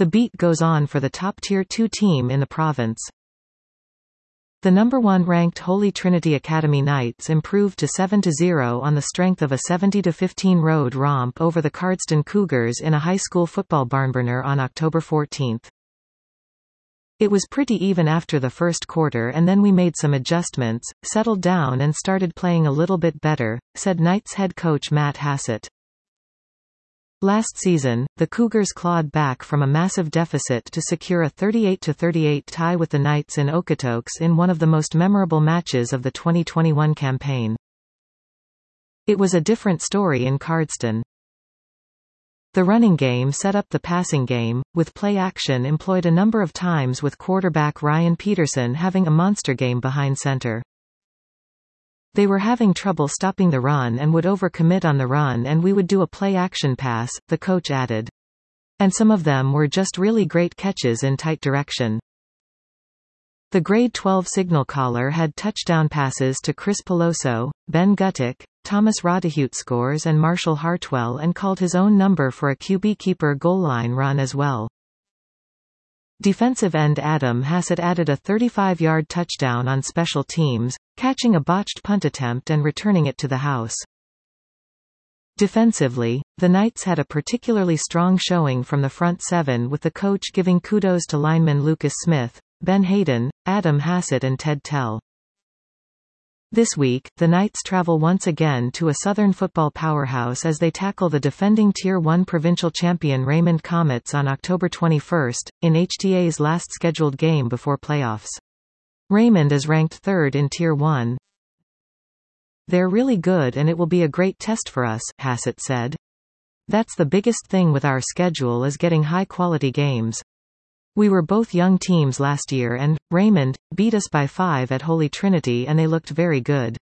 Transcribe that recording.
The beat goes on for the top Tier 2 team in the province. The number 1 ranked Holy Trinity Academy Knights improved to 7-0 on the strength of a 70-15 road romp over the Cardston Cougars in a high school football barnburner on October 14. It was pretty even after the first quarter, and then we made some adjustments, settled down and started playing a little bit better, said Knights head coach Matt Hassett. Last season, the Cougars clawed back from a massive deficit to secure a 38-38 tie with the Knights in Okotoks in one of the most memorable matches of the 2021 campaign. It was a different story in Cardston. The running game set up the passing game, with play action employed a number of times with quarterback Ryan Peterson having a monster game behind center. They were having trouble stopping the run and would overcommit on the run, and we would do a play-action pass, the coach added. And some of them were just really great catches in tight direction. The grade 12 signal caller had touchdown passes to Chris Peloso, Ben Guttick, Thomas Rodahute scores and Marshall Hartwell, and called his own number for a QB keeper goal line run as well. Defensive end Adam Hassett added a 35-yard touchdown on special teams, catching a botched punt attempt and returning it to the house. Defensively, the Knights had a particularly strong showing from the front seven, with the coach giving kudos to linemen Lucas Smith, Ben Hayden, Adam Hassett and Ted Tell. This week, the Knights travel once again to a Southern football powerhouse as they tackle the defending Tier 1 provincial champion Raymond Comets on October 21, in HTA's last scheduled game before playoffs. Raymond is ranked 3rd in Tier 1. They're really good and it will be a great test for us, Hassett said. That's the biggest thing with our schedule, is getting high-quality games. We were both young teams last year and, Raymond, beat us by 5 at Holy Trinity and they looked very good.